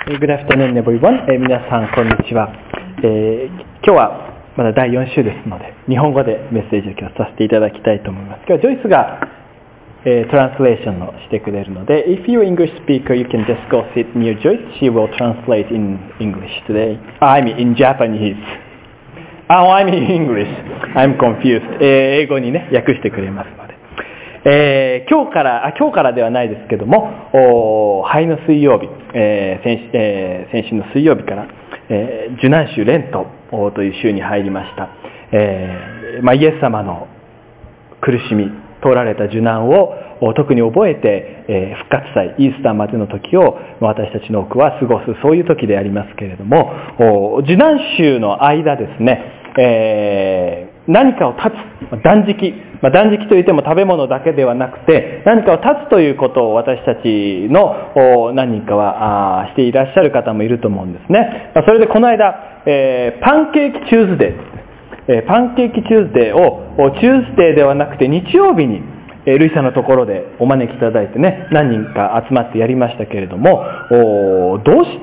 Good afternoon, everyone. 皆さん、こんにちは。今日はまだ第4週ですので、日本語でメッセージを今日させていただきたいと思います。今日はジョイスが、トランスレーションをしてくれるので、If you're English speaker, you can just go sit near Joyce. She will translate in English today. I mean, in Japanese. Oh, I mean English. I'm confused. 英語にね、訳してくれますので。今日からではないですけども、灰の水曜日、先週の水曜日から、受難週レントという週に入りました。イエス様の苦しみ、通られた受難を特に覚えて、復活祭、イースターまでの時を私たちの多くは過ごす、そういう時でありますけれども、受難週の間ですね、何かを断つ、断食、断食といっても食べ物だけではなくて、何かを断つということを私たちの何人かはしていらっしゃる方もいると思うんですね。それでこの間、パンケーキチューズデー、パンケーキチューズデーをチューズデーではなくて日曜日にルイさんのところでお招きいただいてね、何人か集まってやりましたけれども、どうして、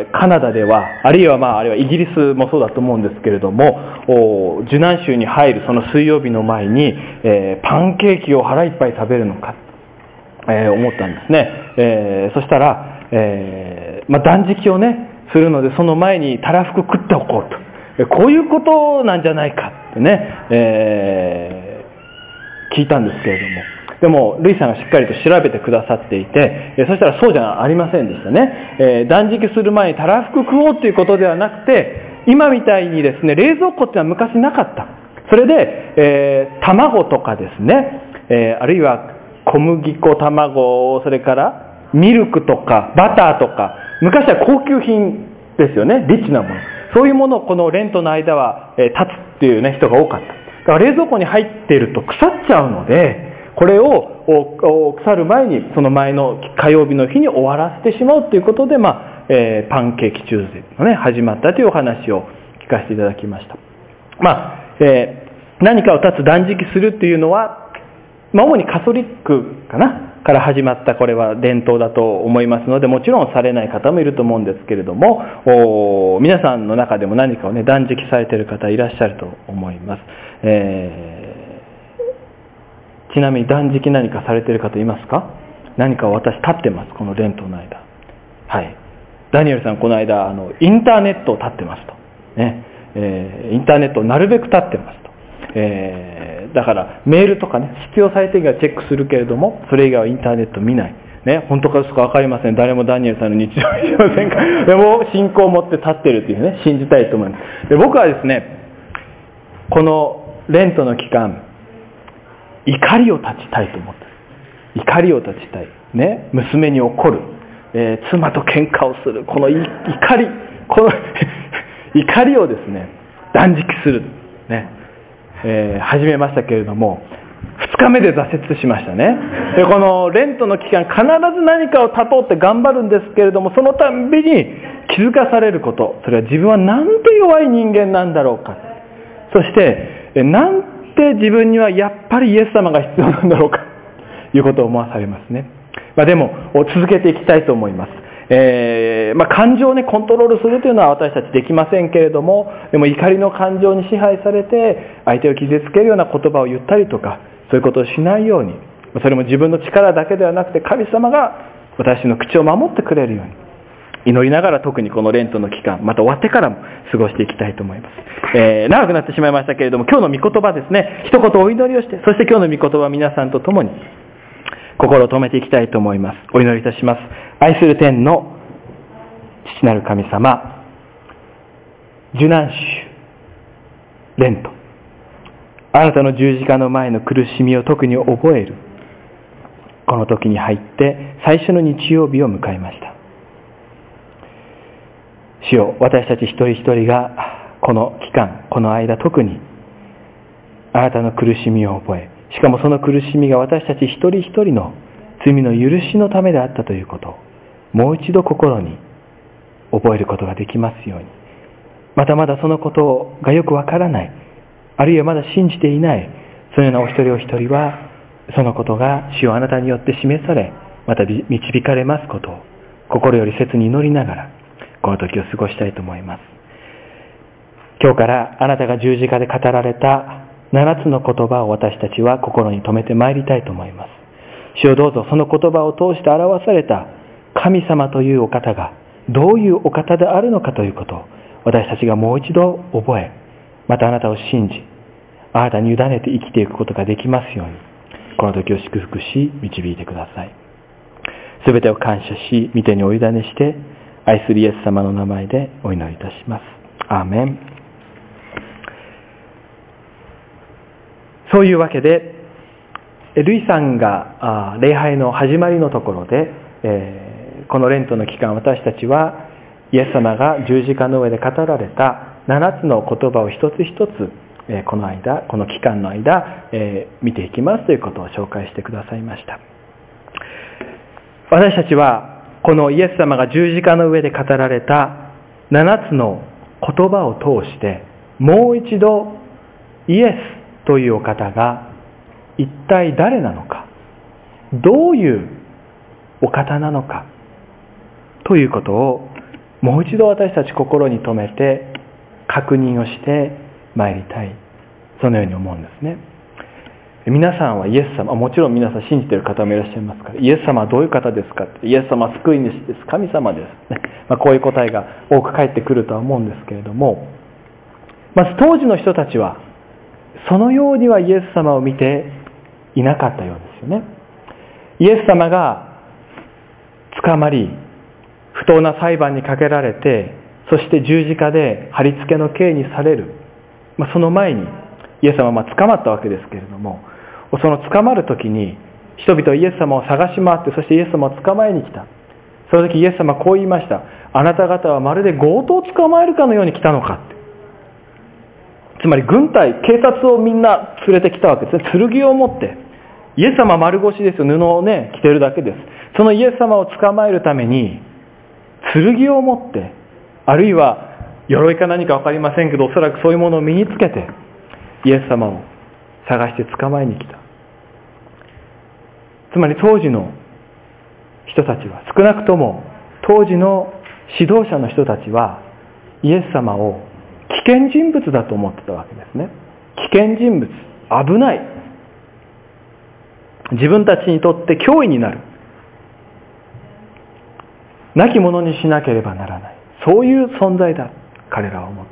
カナダでは、あるいはあれはイギリスもそうだと思うんですけれども、受難週に入るその水曜日の前に、パンケーキを腹いっぱい食べるのか、思ったんですね。そしたら、断食をね、するのでその前にたらふく食っておこうと。こういうことなんじゃないかってね、聞いたんですけれども、でもルイさんがしっかりと調べてくださっていて、そしたらそうじゃありませんでしたね。断食する前にたらふく食おうということではなくて、今みたいにですね、冷蔵庫ってのは昔なかった。それで、卵とかですね、あるいは小麦粉、卵、それからミルクとかバターとか、昔は高級品ですよね、リッチなもの。そういうものをこのレントの間は、断つっていうね、人が多かった。だから冷蔵庫に入っていると腐っちゃうので、これを腐る前に、その前の火曜日の日に終わらせてしまうということで、パンケーキチューズデーがね、始まったというお話を聞かせていただきました。何かを断つ、断食するというのは、主にカトリックから始まったこれは伝統だと思いますので、もちろんされない方もいると思うんですけれども、皆さんの中でも何かをね、断食されている方いらっしゃると思います。ちなみに断食何かされている方いますか？何か私立ってます、このレントの間。はい。ダニエルさんこの間インターネットを立ってますと、ね、インターネットをなるべく立ってますと、だからメールとかね、必要最低限はチェックするけれども、それ以外はインターネット見ないね、本当か嘘か分かりません。誰もダニエルさんの日常を知りませんか？でも信仰を持って立っているというね、信じたいと思います。で、僕はですね、このレントの期間、怒りを断ちたいと思ってる。怒りを断ちたい。ね、娘に怒る。妻と喧嘩をする。この怒り、この怒りをですね、断食する。ね、始めましたけれども、2日目で挫折しましたね。で、このレントの期間、必ず何かを断とうって頑張るんですけれども、そのたんびに気づかされること。それは自分はなんて弱い人間なんだろうか。そして、なんて自分にはやっぱりイエス様が必要なんだろうかということを思わされますね。でも続けていきたいと思います。感情をね、コントロールするというのは私たちできませんけれども、でも怒りの感情に支配されて相手を傷つけるような言葉を言ったりとか、そういうことをしないように、それも自分の力だけではなくて神様が私の口を守ってくれるように祈りながら、特にこのレントの期間、また終わってからも過ごしていきたいと思います。長くなってしまいましたけれども、今日の御言葉ですね、一言お祈りをして、そして今日の御言葉、皆さんと共に心を止めていきたいと思います。お祈りいたします。愛する天の父なる神様、受難週レント、あなたの十字架の前の苦しみを特に覚えるこの時に入って最初の日曜日を迎えました。主よ、私たち一人一人がこの期間、この間、特にあなたの苦しみを覚え、しかもその苦しみが私たち一人一人の罪の許しのためであったということをもう一度心に覚えることができますように、またまだそのことがよくわからない、あるいはまだ信じていない、そのようなお一人お一人はそのことが主よ、あなたによって示され、また導かれますことを心より切に祈りながらこの時を過ごしたいと思います。今日からあなたが十字架で語られた7つの言葉を私たちは心に留めてまいりたいと思います。主よ、どうぞその言葉を通して表された神様というお方がどういうお方であるのかということを私たちがもう一度覚え、またあなたを信じ、あなたに委ねて生きていくことができますように、この時を祝福し導いてください。すべてを感謝し、御手にお委ねして、愛するイエス様の名前でお祈りいたします。アーメン。そういうわけで、ルイさんが礼拝の始まりのところで、このレントの期間、私たちはイエス様が十字架の上で語られた7つの言葉を一つ一つ、この期間の間、見ていきますということを紹介してくださいました。私たちはこのイエス様が十字架の上で語られた7つの言葉を通して、もう一度イエスというお方が一体誰なのか、どういうお方なのかということをもう一度私たち心に留めて確認をしてまいりたい、そのように思うんですね。皆さんはイエス様、もちろん皆さん信じている方もいらっしゃいますから、イエス様はどういう方ですかって、イエス様は救い主です、神様です、ね。こういう答えが多く返ってくるとは思うんですけれども、まず当時の人たちはそのようにはイエス様を見ていなかったようですよね。イエス様が捕まり、不当な裁判にかけられて、そして十字架で貼り付けの刑にされる、その前にイエス様は捕まったわけですけれども、その捕まる時に人々はイエス様を探し回って、そしてイエス様を捕まえに来た。その時イエス様はこう言いました。あなた方はまるで強盗を捕まえるかのように来たのかって。つまり軍隊、警察をみんな連れてきたわけですね。剣を持って。イエス様は丸腰ですよ。布をね、着てるだけです。そのイエス様を捕まえるために剣を持って、あるいは鎧か何か分かりませんけど、おそらくそういうものを身につけてイエス様を探して捕まえに来た。つまり当時の人たちは、少なくとも当時の指導者の人たちはイエス様を危険人物だと思ってたわけですね。危険人物、危ない、自分たちにとって脅威になる、亡き者にしなければならない、そういう存在だ、彼らは思ってい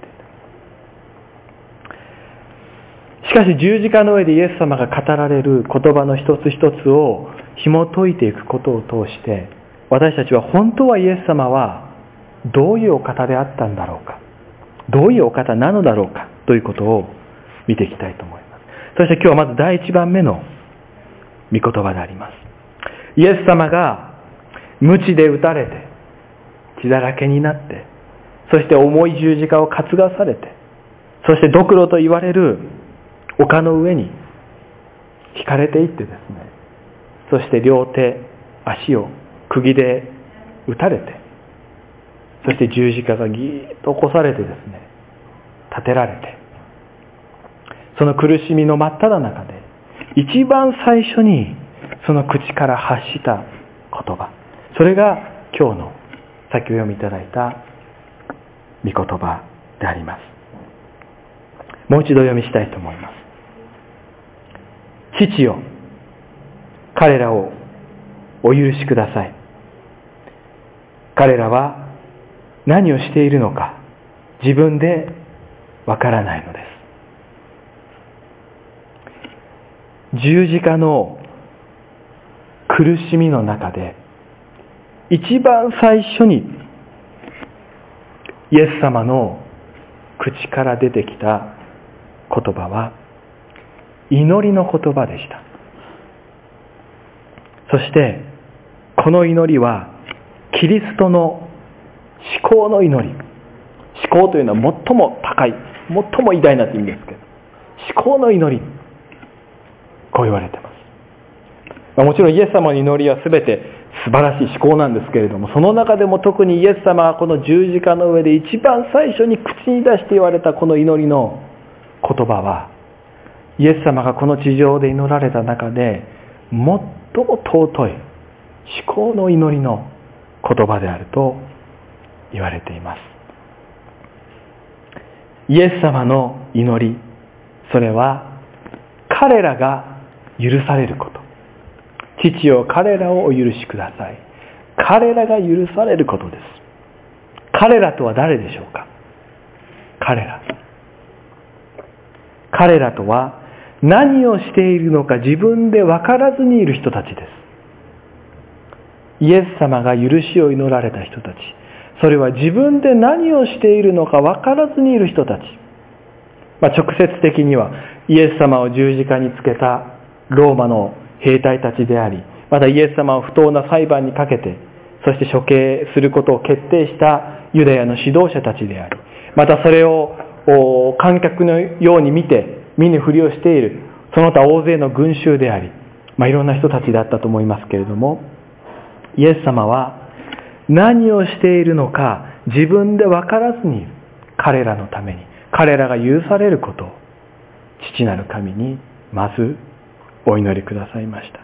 た。しかし十字架の上でイエス様が語られる言葉の一つ一つを紐解いていくことを通して、私たちは本当はイエス様はどういうお方であったんだろうか、どういうお方なのだろうかということを見ていきたいと思います。そして今日はまず第一番目の御言葉であります。イエス様が鞭で打たれて血だらけになって、そして重い十字架を担がされて、そしてドクロと言われる丘の上に引かれていってですね、そして両手足を釘で打たれて、そして十字架がギーッと起こされてですね、立てられて、その苦しみの真っ只中で一番最初にその口から発した言葉、それが今日の先お読みいただいた御言葉であります。もう一度読みしたいと思います。父よ、彼らをお許しください。彼らは何をしているのか自分でわからないのです。十字架の苦しみの中で一番最初にイエス様の口から出てきた言葉は祈りの言葉でした。そしてこの祈りはキリストの至高の祈り、至高というのは最も高い、最も偉大なという意味ですけど、至高の祈り、こう言われています。もちろんイエス様の祈りは全て素晴らしい至高なんですけれども、その中でも特にイエス様はこの十字架の上で一番最初に口に出して言われたこの祈りの言葉は、イエス様がこの地上で祈られた中で最も尊い至高の祈りの言葉であると言われています。イエス様の祈り、それは彼らが許されること。父よ、彼らをお許しください。彼らが許されることです。彼らとは誰でしょうか。彼らとは何をしているのか自分で分からずにいる人たちです。イエス様が許しを祈られた人たち、それは自分で何をしているのか分からずにいる人たち、直接的にはイエス様を十字架につけたローマの兵隊たちであり、またイエス様を不当な裁判にかけて、そして処刑することを決定したユダヤの指導者たちであり、またそれを観客のように見ぬふりをしているその他大勢の群衆であり、いろんな人たちだったと思いますけれども、イエス様は何をしているのか自分で分からずにいる彼らのために、彼らが許されることを父なる神にまずお祈りくださいました。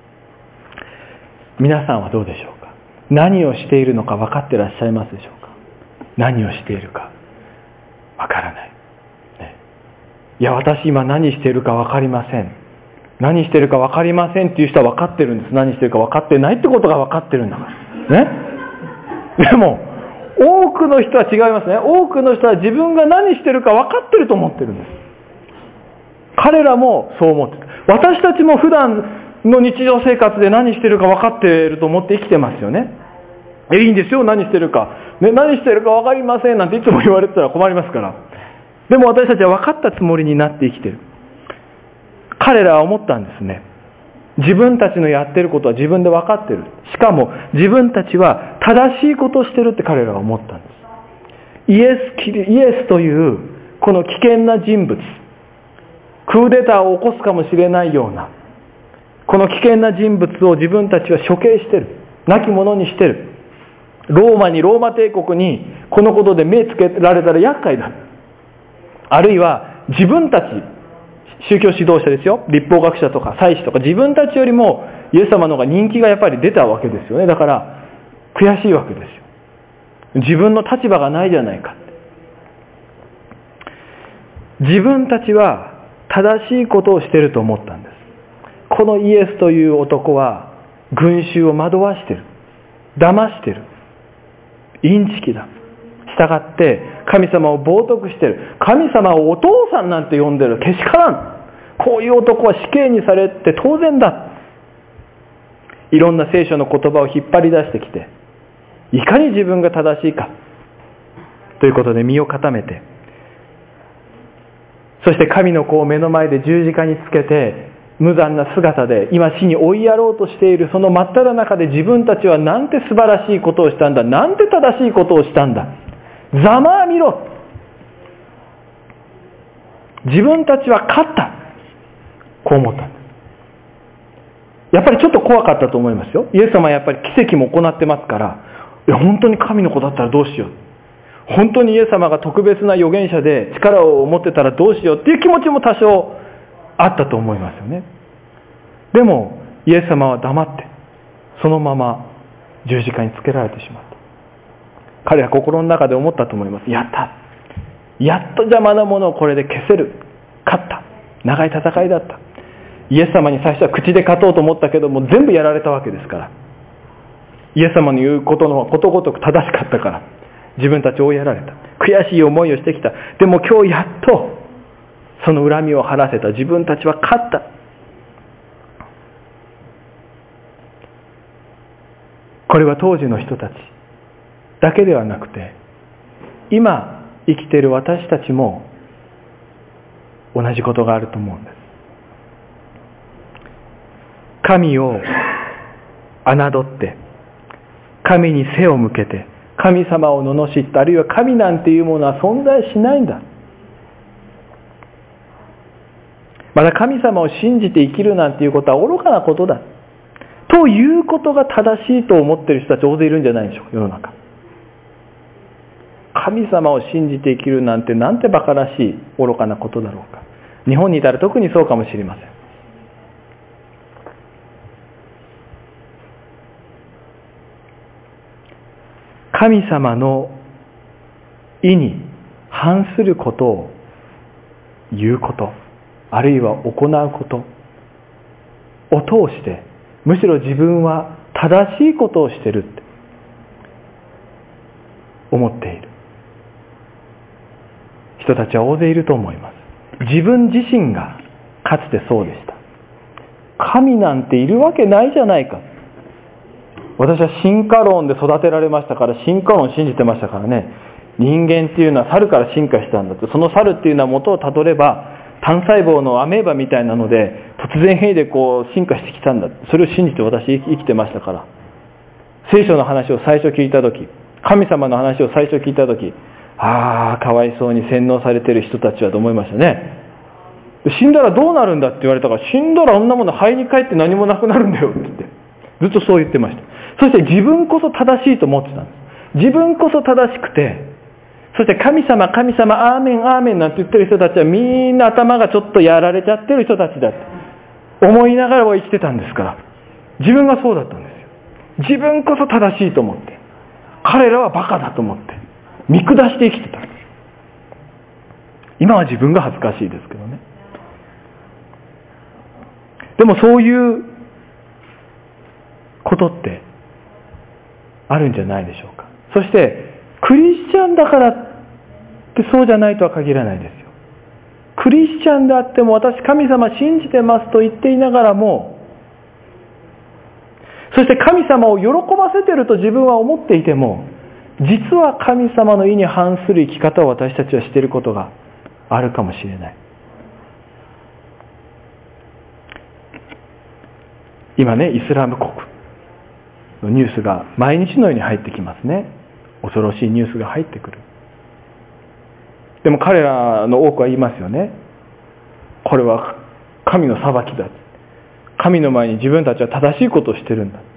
皆さんはどうでしょうか。何をしているのか分かっていらっしゃいますでしょうか。何をしているか分からない、いや私今何しているか分かりません、何しているか分かりませんっていう人は分かってるんです。何しているか分かってないってことが分かってるんだからね。でも多くの人は違いますね。多くの人は自分が何しているか分かってると思ってるんです。彼らもそう思ってる。私たちも普段の日常生活で何しているか分かっていると思って生きてますよね。いいんですよ、何してるか、何してるか分かりませんなんていつも言われてたら困りますから。でも私たちは分かったつもりになって生きてる。彼らは思ったんですね。自分たちのやってることは自分で分かってる。しかも自分たちは正しいことをしてるって彼らは思ったんです。イエスというこの危険な人物、クーデターを起こすかもしれないようなこの危険な人物を自分たちは処刑してる、亡き者にしてる。ローマ帝国にこのことで目つけられたら厄介だ。あるいは自分たち、宗教指導者ですよ、律法学者とか祭司とか、自分たちよりもイエス様の方が人気がやっぱり出たわけですよね。だから悔しいわけですよ。自分の立場がないじゃないかって。自分たちは正しいことをしていると思ったんです。このイエスという男は群衆を惑わしてる、騙してる、インチキだ。したがって神様を冒涜してる。神様をお父さんなんて呼んでる。けしからん。こういう男は死刑にされて当然だ。いろんな聖書の言葉を引っ張り出してきて、いかに自分が正しいかということで身を固めて、そして神の子を目の前で十字架につけて無残な姿で今死に追いやろうとしているその真っ只中で、自分たちはなんて素晴らしいことをしたんだ、なんて正しいことをしたんだ、ざまあみろ、自分たちは勝った、こう思ったんです。やっぱりちょっと怖かったと思いますよ。イエス様はやっぱり奇跡も行ってますから、いや本当に神の子だったらどうしよう、本当にイエス様が特別な預言者で力を持ってたらどうしようっていう気持ちも多少あったと思いますよね。でもイエス様は黙ってそのまま十字架につけられてしまった。彼は心の中で思ったと思います。やった、やっと邪魔なものをこれで消せる、勝った、長い戦いだった。イエス様に最初は口で勝とうと思ったけども全部やられたわけですから、イエス様の言うことのことごとく正しかったから自分たち追いやられた。悔しい思いをしてきた。でも今日やっとその恨みを晴らせた。自分たちは勝った。これは当時の人たちだけではなくて、今生きている私たちも同じことがあると思うんです。神を侮って神に背を向けて神様を罵った、あるいは神なんていうものは存在しないんだ、また神様を信じて生きるなんていうことは愚かなことだということが正しいと思っている人たち大勢いるんじゃないでしょうか、世の中。神様を信じて生きるなんてなんて馬鹿らしい愚かなことだろうか。日本にいたら特にそうかもしれません。 神様の意に反することを言うこと、あるいは行うことを通して、むしろ自分は正しいことをしているって思っている人たちは大勢いると思います。自分自身がかつてそうでした。神なんているわけないじゃないか。私は進化論で育てられましたから、進化論を信じてましたからね。人間っていうのは猿から進化したんだって。その猿っていうのは元をたどれば単細胞のアメーバみたいなので突然変異で進化してきたんだ。それを信じて私生きてましたから。聖書の話を最初聞いたとき、神様の話を最初聞いたとき、かわいそうに洗脳されてる人たちはと思いましたね。死んだらどうなるんだって言われたから、死んだらあんなもの肺に帰って何もなくなるんだよって言ってずっとそう言ってました。そして自分こそ正しいと思ってたんです。自分こそ正しくて、そして神様神様アーメンアーメンなんて言ってる人たちはみんな頭がちょっとやられちゃってる人たちだって思いながら生きてたんですから、自分がそうだったんですよ。自分こそ正しいと思って、彼らはバカだと思って見下して生きてたんです。今は自分が恥ずかしいですけどね。でもそういうことってあるんじゃないでしょうか。そしてクリスチャンだからってそうじゃないとは限らないですよ。クリスチャンであっても、私神様信じてますと言っていながらも、そして神様を喜ばせてると自分は思っていても、実は神様の意に反する生き方を私たちはしていることがあるかもしれない。今ね、イスラム国のニュースが毎日のように入ってきますね。恐ろしいニュースが入ってくる。でも彼らの多くは言いますよね。これは神の裁きだ。神の前に自分たちは正しいことをしてるんだ。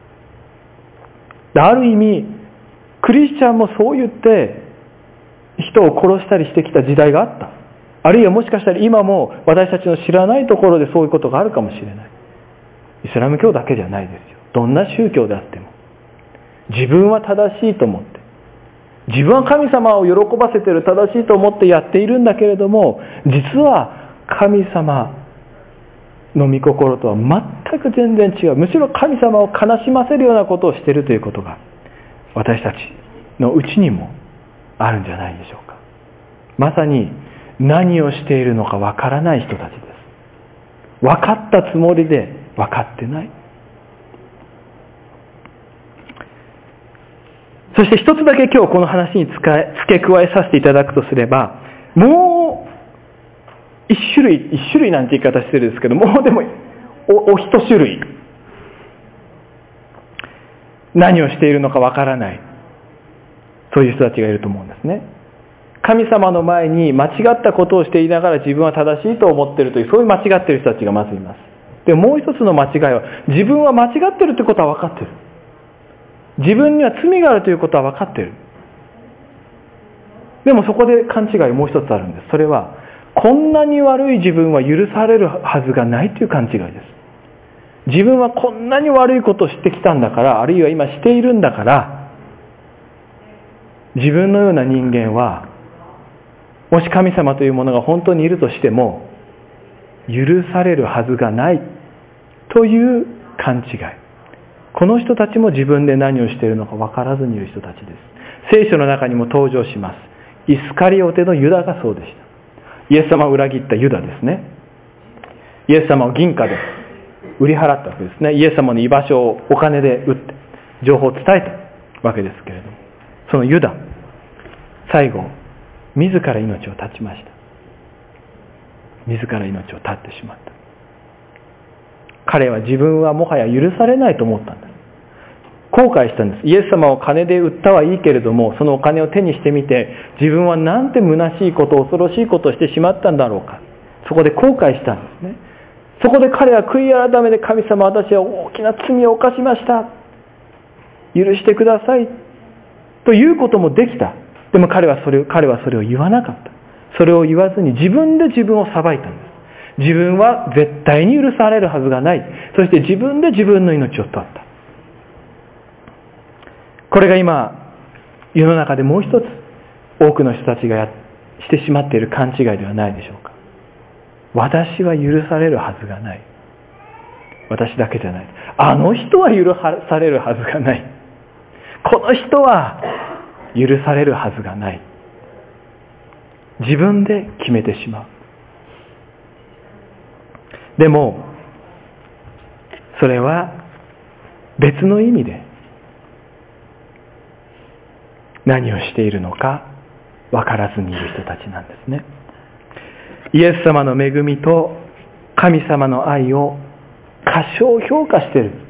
ある意味クリスチャンもそう言って人を殺したりしてきた時代があった。あるいはもしかしたら今も私たちの知らないところでそういうことがあるかもしれない。イスラム教だけじゃないですよ。どんな宗教であっても自分は正しいと思って、自分は神様を喜ばせている、正しいと思ってやっているんだけれども、実は神様の御心とは全く全然違う。むしろ神様を悲しませるようなことをしているということが私たちのうちにもあるんじゃないでしょうか。まさに何をしているのかわからない人たちです。分かったつもりで分かってない。そして一つだけ今日この話に付け加えさせていただくとすれば、もう一種類なんて言い方してるんですけど、もうでもお一種類、何をしているのかわからない、そういう人たちがいると思うんですね。神様の前に間違ったことをしていながら自分は正しいと思っているという、そういう間違っている人たちがまずいます。でもう一つの間違いは、自分は間違っているということは分かっている。自分には罪があるということは分かっている。でもそこで勘違いもう一つあるんです。それは、こんなに悪い自分は許されるはずがないという勘違いです。自分はこんなに悪いことをしてきたんだから、あるいは今しているんだから、自分のような人間は、もし神様というものが本当にいるとしても、許されるはずがないという勘違い。この人たちも自分で何をしているのか分からずにいる人たちです。聖書の中にも登場します。イスカリオテのユダがそうでした。イエス様を裏切ったユダですね。イエス様を銀貨で売り払ったわけですね。イエス様の居場所をお金で売って情報を伝えたわけですけれども、そのユダ、最後自ら命を絶ちました。自ら命を絶ってしまった。彼は自分はもはや許されないと思ったんです。後悔したんです。イエス様を金で売ったはいいけれども、そのお金を手にしてみて、自分はなんて虚しいこと、恐ろしいことをしてしまったんだろうか。そこで後悔したんですね。そこで彼は悔い改めて、神様、私は大きな罪を犯しました。許してください。ということもできた。でも彼はそれを言わなかった。それを言わずに自分で自分を裁いたんです。自分は絶対に許されるはずがない。そして自分で自分の命を絶った。これが今世の中でもう一つ多くの人たちがしてしまっている勘違いではないでしょうか。私は許されるはずがない。私だけじゃない。あの人は許されるはずがない。この人は許されるはずがない。自分で決めてしまう。でもそれは別の意味で何をしているのか分からずにいる人たちなんですね。イエス様の恵みと神様の愛を過小評価している。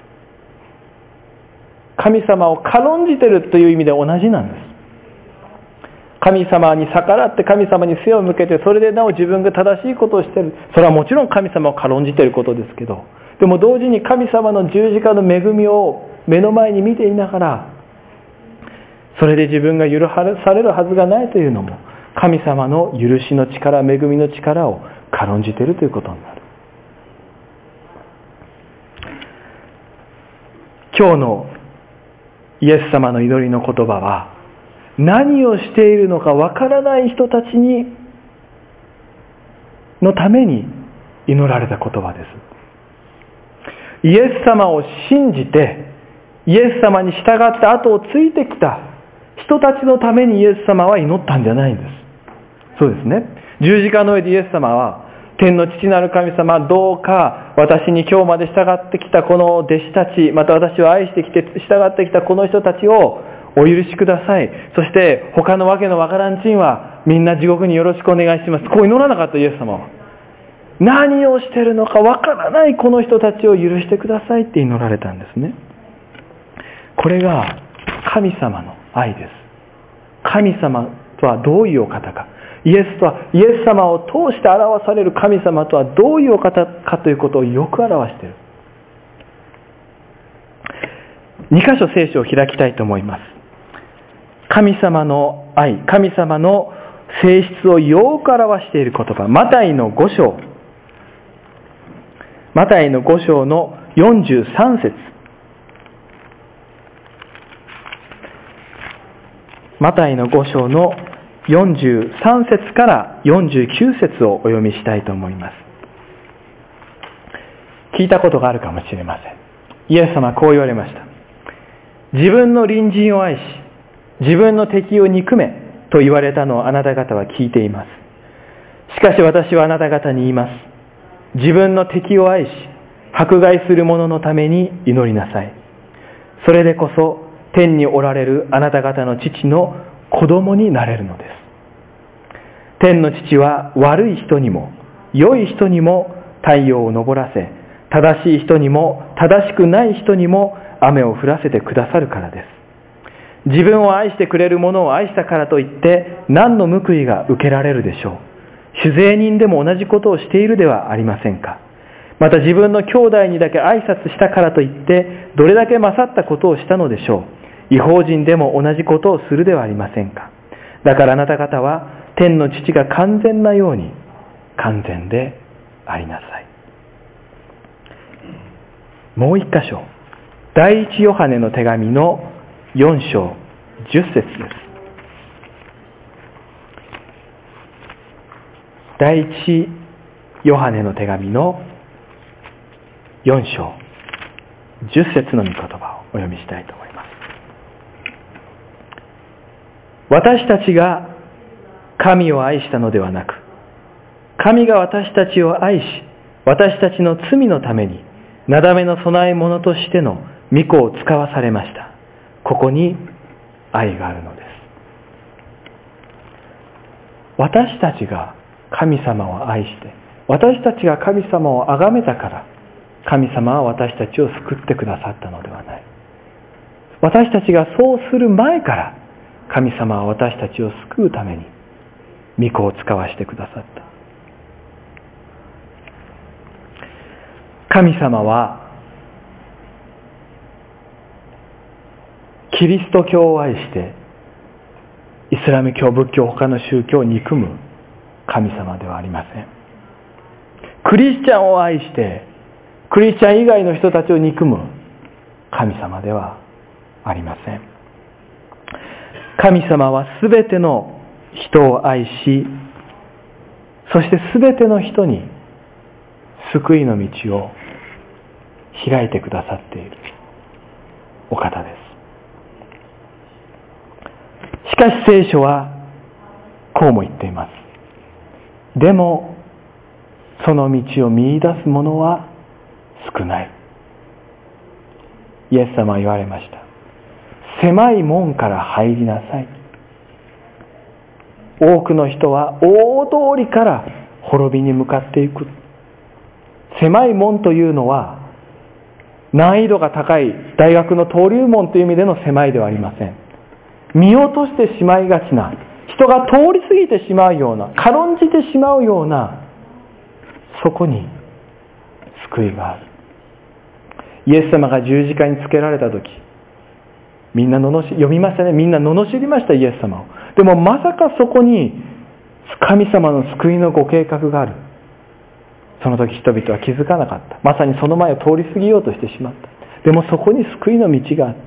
神様を軽んじているという意味で同じなんです。神様に逆らって神様に背を向けて、それでなお自分が正しいことをしている。それはもちろん神様を軽んじていることですけど、でも同時に神様の十字架の恵みを目の前に見ていながら、それで自分が許されるはずがないというのも、神様の許しの力、恵みの力を軽んじているということになる。今日のイエス様の祈りの言葉は、何をしているのかわからない人たちのために祈られた言葉です。イエス様を信じて、イエス様に従って後をついてきた人たちのためにイエス様は祈ったんじゃないんです。そうですね。十字架の上でイエス様は、天の父なる神様、どうか私に今日まで従ってきたこの弟子たち、また私を愛してきて従ってきたこの人たちをお許しください。そして他のわけのわからんちんはみんな地獄によろしくお願いします。こう祈らなかったイエス様は。何をしているのかわからないこの人たちを許してくださいって祈られたんですね。これが神様の愛です。神様とはどういうお方か。イエス様を通して表される神様とはどういうお方かということをよく表している。2箇所聖書を開きたいと思います。神様の愛、神様の性質をよく表している言葉、マタイの5章の43節。マタイの5章の43節から49節をお読みしたいと思います。聞いたことがあるかもしれません。イエス様はこう言われました。自分の隣人を愛し、自分の敵を憎めと言われたのをあなた方は聞いています。しかし私はあなた方に言います。自分の敵を愛し、迫害する者のために祈りなさい。それでこそ天におられるあなた方の父の子供になれるのです。天の父は悪い人にも良い人にも太陽を昇らせ、正しい人にも正しくない人にも雨を降らせてくださるからです。自分を愛してくれる者を愛したからといって何の報いが受けられるでしょう。主税人でも同じことをしているではありませんか。また自分の兄弟にだけ挨拶したからといってどれだけ勝ったことをしたのでしょう。異邦人でも同じことをするではありませんか。だからあなた方は天の父が完全なように完全でありなさい。もう一箇所、第一ヨハネの手紙の4章10節です。第一ヨハネの手紙の4章10節の御言葉をお読みしたいと思います。私たちが神を愛したのではなく、神が私たちを愛し、私たちの罪のためになだめの供え物としての御子を使わされました。ここに愛があるのです。私たちが神様を愛して、私たちが神様を崇めたから、神様は私たちを救ってくださったのではない。私たちがそうする前から、神様は私たちを救うために、御子を使わせてくださった。神様はキリスト教を愛してイスラム教、仏教、他の宗教を憎む神様ではありません。クリスチャンを愛してクリスチャン以外の人たちを憎む神様ではありません。 神様はすべての人を愛し、そしてすべての人に救いの道を開いてくださっているお方です。しかし聖書はこうも言っています。でもその道を見出す者は少ない。イエス様は言われました。狭い門から入りなさい。多くの人は大通りから滅びに向かっていく。狭い門というのは難易度が高い大学の登竜門という意味での狭いではありません。見落としてしまいがちな、人が通り過ぎてしまうような、軽んじてしまうような、そこに救いがある。イエス様が十字架につけられた時、みんな読みましたね。みんな罵りました、イエス様を。でもまさかそこに神様の救いのご計画がある。その時人々は気づかなかった。まさにその前を通り過ぎようとしてしまった。でもそこに救いの道があった。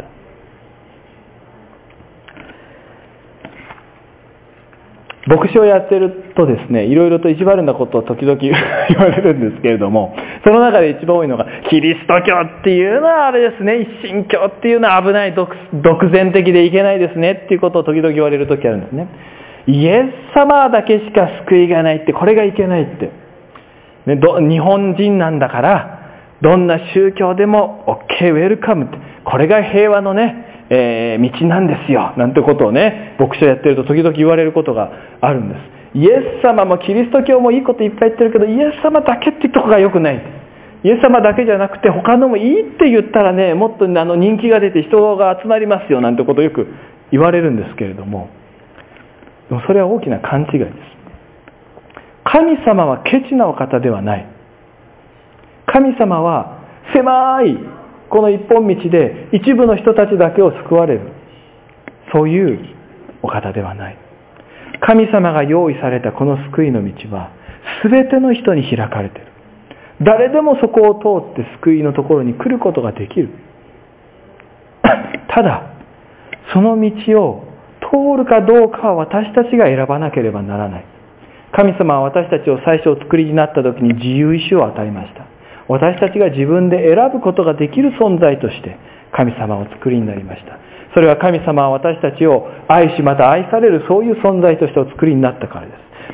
牧師をやってるとですね、いろいろと意地悪なことを時々言われるんですけれども、その中で一番多いのが、キリスト教っていうのはあれですね、一神教っていうのは危ない、独善的でいけないですねっていうことを時々言われる時あるんですね。イエス様だけしか救いがないって、これがいけないって、ね、日本人なんだからどんな宗教でも OK ウェルカムって、これが平和のね、道なんですよなんてことをね、牧師をやってると時々言われることがあるんです。イエス様もキリスト教もいいこといっぱい言ってるけど、イエス様だけってとこが良くない。イエス様だけじゃなくて他のもいいって言ったらね、もっと人気が出て人が集まりますよなんてことをよく言われるんですけれども、でもそれは大きな勘違いです。神様はケチなお方ではない。神様は狭いこの一本道で一部の人たちだけを救われる、そういうお方ではない。神様が用意されたこの救いの道は全ての人に開かれている。誰でもそこを通って救いのところに来ることができる。ただその道を通るかどうかは私たちが選ばなければならない。神様は私たちを最初お作りになった時に自由意志を与えました。私たちが自分で選ぶことができる存在として神様をお作りになりました。それは神様は私たちを愛し、また愛されるそういう存在としてお作りになったからです。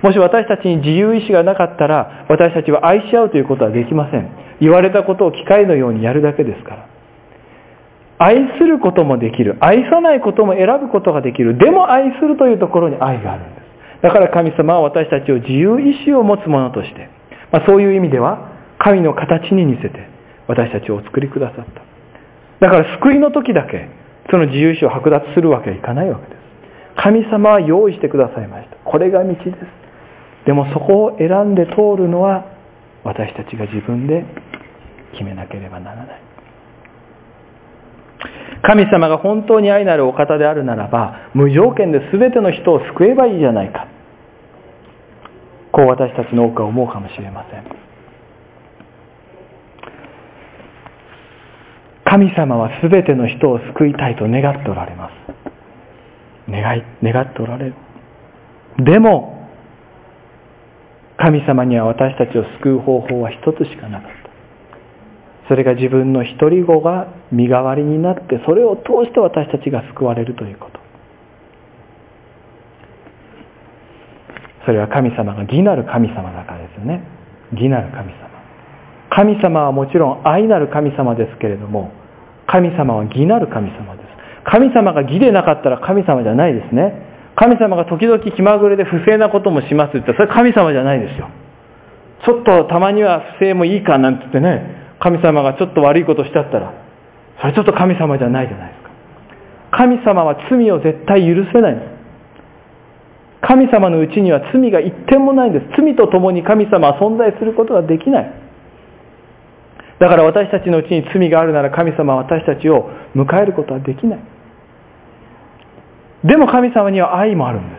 もし私たちに自由意志がなかったら、私たちは愛し合うということはできません。言われたことを機械のようにやるだけですから。愛することもできる、愛さないことも選ぶことができる。でも愛するというところに愛があるんです。だから神様は私たちを自由意志を持つ者として、そういう意味では神の形に似せて私たちをお作りくださった。だから救いの時だけその自由意志を剥奪するわけはいかないわけです。神様は用意してくださいました。これが道です。でもそこを選んで通るのは私たちが自分で決めなければならない。神様が本当に愛なるお方であるならば、無条件で全ての人を救えばいいじゃないか、こう私たちの多くは思うかもしれません。神様は全ての人を救いたいと願っておられます。願っておられる。でも神様には私たちを救う方法は一つしかなかった。それが自分の一人子が身代わりになって、それを通して私たちが救われるということ。それは神様が義なる神様だからですよね。義なる神様。神様はもちろん愛なる神様ですけれども、神様は義なる神様です。神様が義でなかったら神様じゃないですね。神様が時々気まぐれで不正なこともしますって言ったら、それ神様じゃないですよ。ちょっとたまには不正もいいかなんて言ってね、神様がちょっと悪いことしちゃったら、それちょっと神様じゃないじゃないですか。神様は罪を絶対許せないんです。神様のうちには罪が一点もないんです。罪と共に神様は存在することができない。だから私たちのうちに罪があるなら、神様は私たちを迎えることはできない。でも神様には愛もあるんです。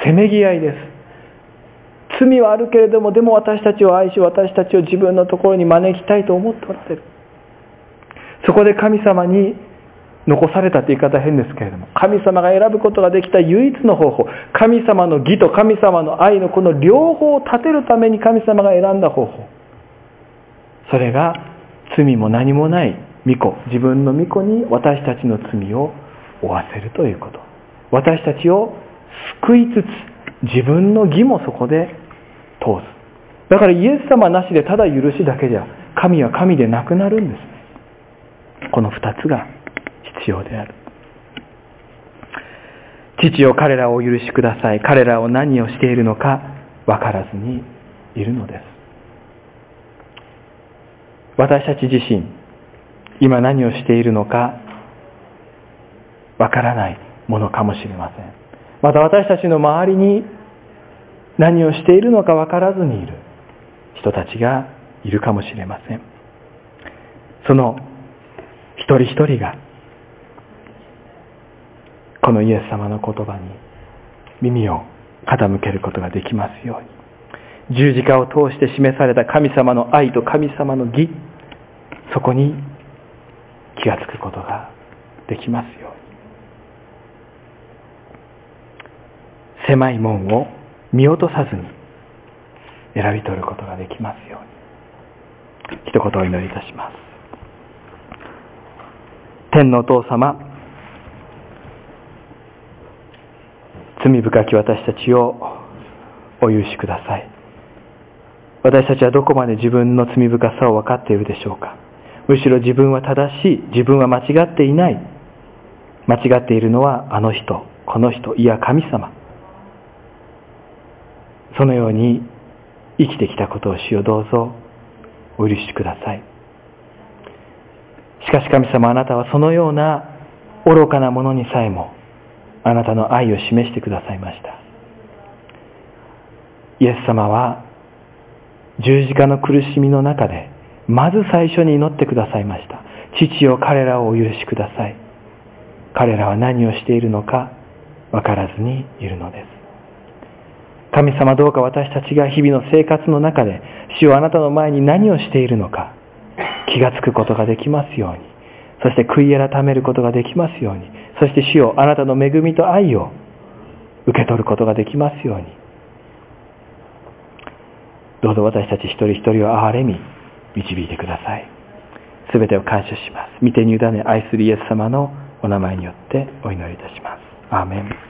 せめぎ合いです。罪はあるけれども、でも私たちを愛し、私たちを自分のところに招きたいと思っておられる。そこで神様に残されたという言い方は変ですけれども、神様が選ぶことができた唯一の方法、神様の義と神様の愛のこの両方を立てるために神様が選んだ方法、それが罪も何もない御子、自分の御子に私たちの罪を負わせるということ、私たちを救いつつ自分の義もそこで通す。だからイエス様なしでただ許しだけじゃ神は神でなくなるんですね。この二つが必要である。父よ、彼らをお許しください。彼らを何をしているのか分からずにいるのです。私たち自身、今何をしているのか分からないものかもしれません。また私たちの周りに何をしているのか分からずにいる人たちがいるかもしれません。その一人一人がこのイエス様の言葉に耳を傾けることができますように、十字架を通して示された神様の愛と神様の義、そこに気がつくことができますように、狭い門を見落とさずに選び取ることができますように。一言お祈りいたします。天のお父様、罪深き私たちをお許しください。私たちはどこまで自分の罪深さを分かっているでしょうか。むしろ自分は正しい、自分は間違っていない、間違っているのはあの人、この人、いや神様、そのように生きてきたことを主よ、どうぞお許しください。しかし神様、あなたはそのような愚かなものにさえもあなたの愛を示してくださいました。イエス様は十字架の苦しみの中でまず最初に祈ってくださいました。父よ、彼らをお許しください。彼らは何をしているのか分からずにいるのです。神様、どうか私たちが日々の生活の中で主よ、あなたの前に何をしているのか気がつくことができますように、そして悔い改めることができますように、そして主よ、あなたの恵みと愛を受け取ることができますように、どうぞ私たち一人一人を憐れみ導いてください。すべてを感謝します。御手に委ね愛するイエス様のお名前によってお祈りいたします。アーメン。